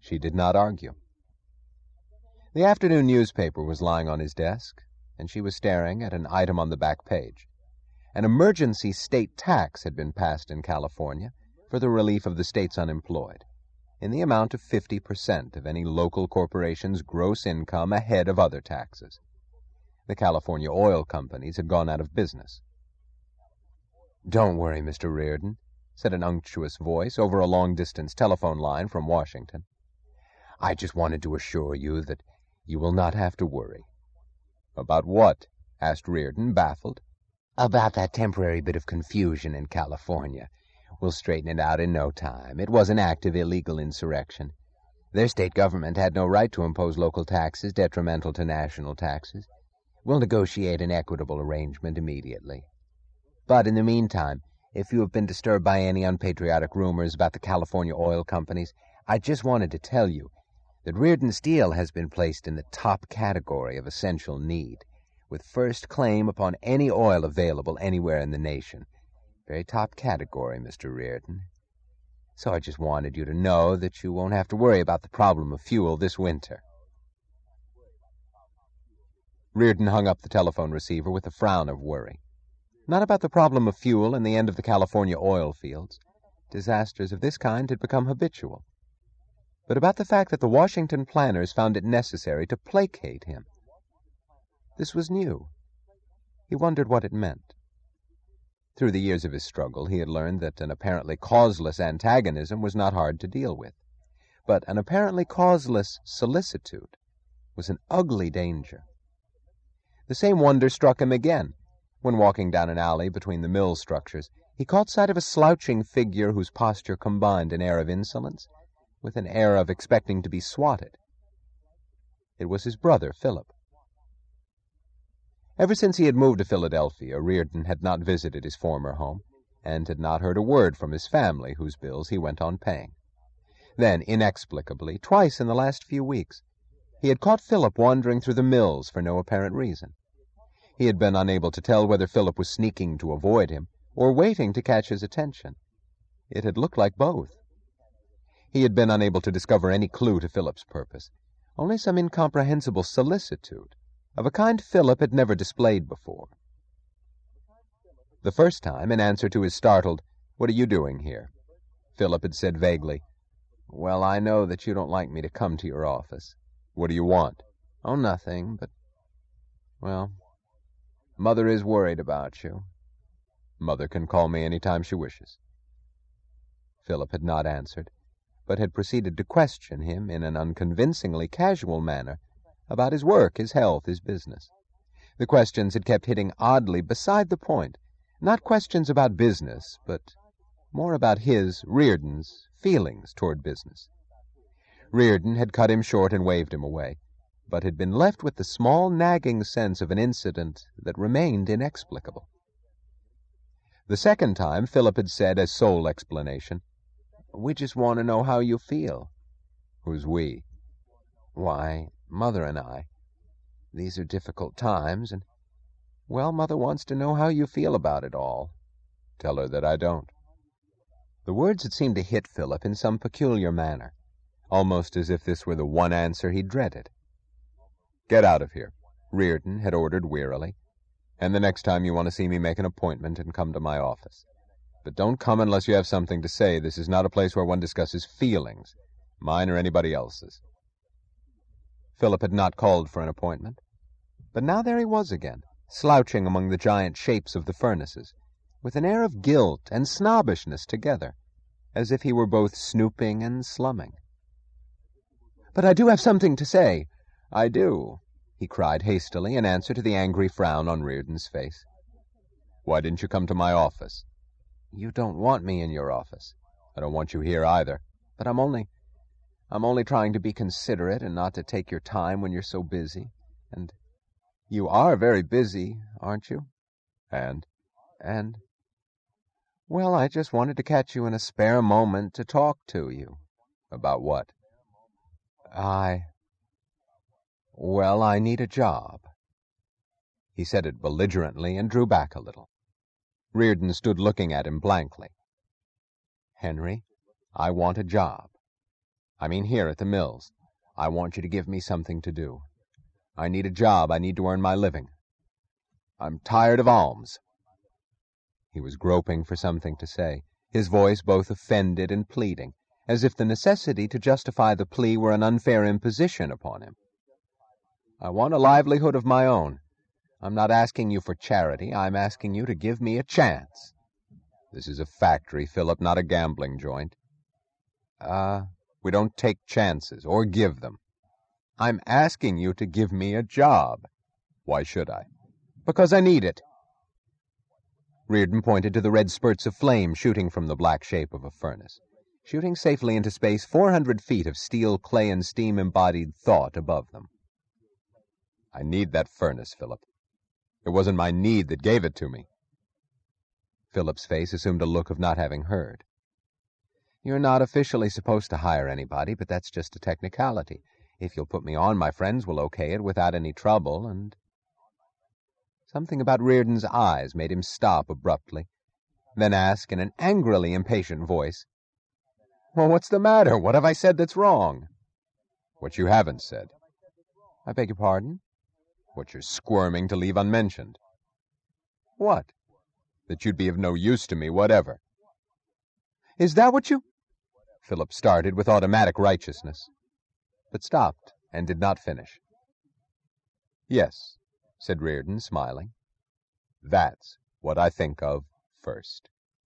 She did not argue. The afternoon newspaper was lying on his desk, and she was staring at an item on the back page. An emergency state tax had been passed in California for the relief of the state's unemployed, in the amount of 50% of any local corporation's gross income ahead of other taxes. The California oil companies had gone out of business. "Don't worry, Mr. Reardon," said an unctuous voice over a long-distance telephone line from Washington. "I just wanted to assure you that you will not have to worry." "About what?" asked Reardon, baffled. "About that temporary bit of confusion in California. We'll straighten it out in no time. It was an act of illegal insurrection. Their state government had no right to impose local taxes detrimental to national taxes. We'll negotiate an equitable arrangement immediately. But in the meantime, if you have been disturbed by any unpatriotic rumors about the California oil companies, I just wanted to tell you that Reardon Steel has been placed in the top category of essential need, with first claim upon any oil available anywhere in the nation. Very top category, Mr. Reardon. So I just wanted you to know that you won't have to worry about the problem of fuel this winter." Reardon hung up the telephone receiver with a frown of worry. Not about the problem of fuel and the end of the California oil fields. Disasters of this kind had become habitual. But about the fact that the Washington planners found it necessary to placate him. This was new. He wondered what it meant. Through the years of his struggle, he had learned that an apparently causeless antagonism was not hard to deal with. But an apparently causeless solicitude was an ugly danger. The same wonder struck him again when, walking down an alley between the mill structures, he caught sight of a slouching figure whose posture combined an air of insolence with an air of expecting to be swatted. It was his brother, Philip. Ever since he had moved to Philadelphia, Reardon had not visited his former home, and had not heard a word from his family, whose bills he went on paying. Then, inexplicably, twice in the last few weeks, he had caught Philip wandering through the mills for no apparent reason. He had been unable to tell whether Philip was sneaking to avoid him, or waiting to catch his attention. It had looked like both. He had been unable to discover any clue to Philip's purpose, only some incomprehensible solicitude, of a kind Philip had never displayed before. The first time, in answer to his startled, "What are you doing here?" Philip had said vaguely, "Well, I know that you don't like me to come to your office." "What do you want?" "Oh, nothing, but, well, Mother is worried about you." "Mother can call me any time she wishes." Philip had not answered, but had proceeded to question him in an unconvincingly casual manner about his work, his health, his business. The questions had kept hitting oddly beside the point, not questions about business, but more about his, Reardon's, feelings toward business. Reardon had cut him short and waved him away, but had been left with the small nagging sense of an incident that remained inexplicable. The second time, Philip had said as sole explanation, "We just want to know how you feel." "Who's we?" "Why, Mother and I. These are difficult times, and, well, Mother wants to know how you feel about it all." "Tell her that I don't." The words had seemed to hit Philip in some peculiar manner, almost as if this were the one answer he dreaded. "Get out of here," Reardon had ordered wearily, "and the next time you want to see me, make an appointment and come to my office. But don't come unless you have something to say. This is not a place where one discusses feelings, mine or anybody else's." Philip had not called for an appointment, but now there he was again, slouching among the giant shapes of the furnaces, with an air of guilt and snobbishness together, as if he were both snooping and slumming. "But I do have something to say." "I do," he cried hastily in answer to the angry frown on Reardon's face. "Why didn't you come to my office?" "You don't want me in your office." "I don't want you here either." "But I'm only trying to be considerate and not to take your time when you're so busy. And you are very busy, aren't you?" And, well, I just wanted to catch you in a spare moment to talk to you." "About what?" Well, I need a job." He said it belligerently and drew back a little. Reardon stood looking at him blankly. "Henry, I want a job." I mean here at the mills. I want you to give me something to do. I need a job. I need to earn my living. I'm tired of alms." He was groping for something to say, his voice both offended and pleading, as if the necessity to justify the plea were an unfair imposition upon him. "I want a livelihood of my own. I'm not asking you for charity. I'm asking you to give me a chance. This is a factory, Philip, not a gambling joint. We don't take chances, or give them. I'm asking you to give me a job." "Why should I?" "Because I need it." Reardon pointed to the red spurts of flame shooting from the black shape of a furnace, shooting safely into space 400 feet of steel, clay, and steam-embodied thought above them. "I need that furnace, Philip. It wasn't my need that gave it to me." Philip's face assumed a look of not having heard. "You're not officially supposed to hire anybody, but that's just a technicality. If you'll put me on, my friends will okay it without any trouble, and—" Something about Reardon's eyes made him stop abruptly, then ask in an angrily impatient voice, "Well, what's the matter? What have I said that's wrong?" "What you haven't said." "I beg your pardon?" "What you're squirming to leave unmentioned." "What?" "That you'd be of no use to me whatever." "Is that what you—" Philip started with automatic righteousness, but stopped and did not finish. "Yes," said Reardon, smiling. "That's what I think of first."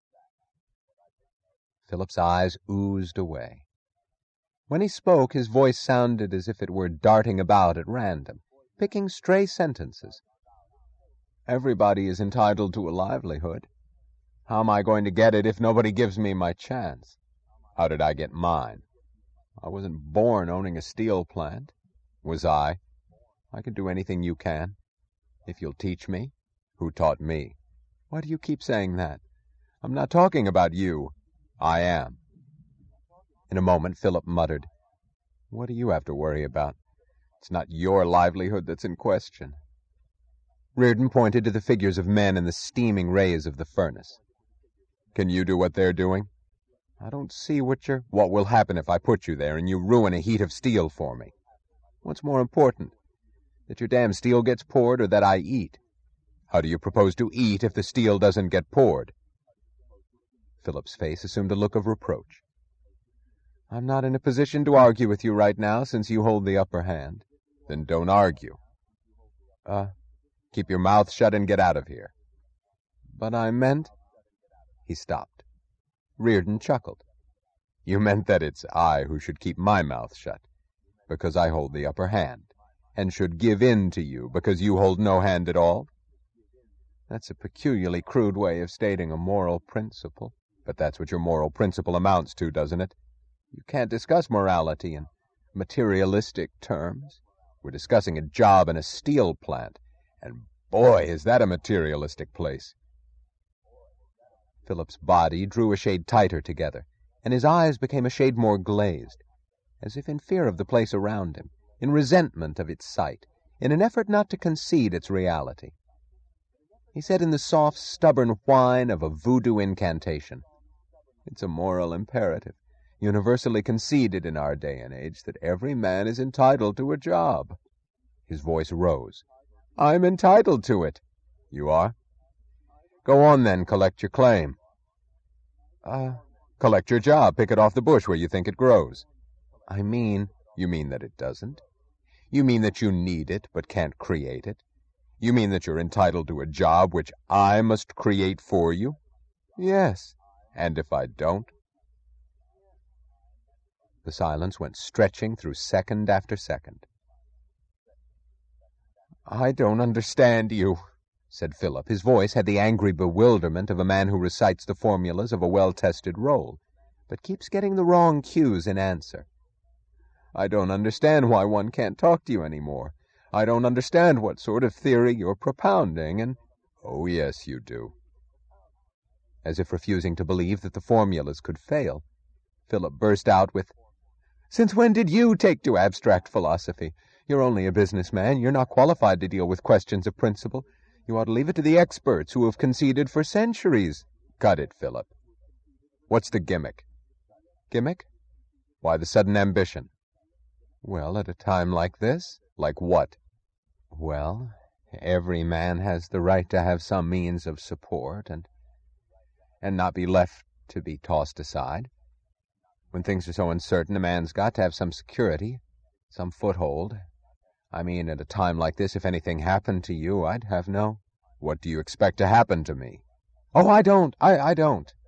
Philip's eyes oozed away. When he spoke, his voice sounded as if it were darting about at random, picking stray sentences. "Everybody is entitled to a livelihood. How am I going to get it if nobody gives me my chance? How did I get mine? I wasn't born owning a steel plant. Was I? I could do anything you can. If you'll teach me." "Who taught me?" "Why do you keep saying that? I'm not talking about you." "I am." In a moment Philip muttered, "What do you have to worry about? It's not your livelihood that's in question." Reardon pointed to the figures of men in the steaming rays of the furnace. "Can you do what they're doing?" "I don't see what you're—" "What will happen if I put you there and you ruin a heat of steel for me?" "What's more important, that your damn steel gets poured or that I eat?" "How do you propose to eat if the steel doesn't get poured?" Philip's face assumed a look of reproach. "I'm not in a position to argue with you right now, since you hold the upper hand." "Then don't argue." Keep your mouth shut and get out of here." "But I meant—" He stopped. Reardon chuckled. "You meant that it's I who should keep my mouth shut, because I hold the upper hand, and should give in to you because you hold no hand at all? That's a peculiarly crude way of stating a moral principle. But that's what your moral principle amounts to, doesn't it? You can't discuss morality in materialistic terms. We're discussing a job in a steel plant, and boy, is that a materialistic place." Philip's body drew a shade tighter together, and his eyes became a shade more glazed, as if in fear of the place around him, in resentment of its sight, in an effort not to concede its reality. He said in the soft, stubborn whine of a voodoo incantation, "It's a moral imperative, universally conceded in our day and age, that every man is entitled to a job." His voice rose. "I'm entitled to it." "You are? Go on then, collect your claim." Collect your job, pick it off the bush where you think it grows." "I mean—" "You mean that it doesn't? You mean that you need it but can't create it? You mean that you're entitled to a job which I must create for you?" "Yes." "And if I don't?" The silence went stretching through second after second. "I don't understand you," said Philip. His voice had the angry bewilderment of a man who recites the formulas of a well-tested role, but keeps getting the wrong cues in answer. "I don't understand why one can't talk to you anymore. I don't understand what sort of theory you're propounding, and—" "Oh, yes, you do." As if refusing to believe that the formulas could fail, Philip burst out with, "Since when did you take to abstract philosophy? You're only a businessman. You're not qualified to deal with questions of principle. You ought to leave it to the experts who have conceded for centuries." "Cut it, Philip. What's the gimmick?" "Gimmick? Why the sudden ambition? Well, at a time like this? Like what? Well, every man has the right to have some means of support and not be left to be tossed aside. When things are so uncertain, a man's got to have some security, some foothold. I mean, at a time like this, if anything happened to you, I'd have no... What do you expect to happen to me? Oh, I don't.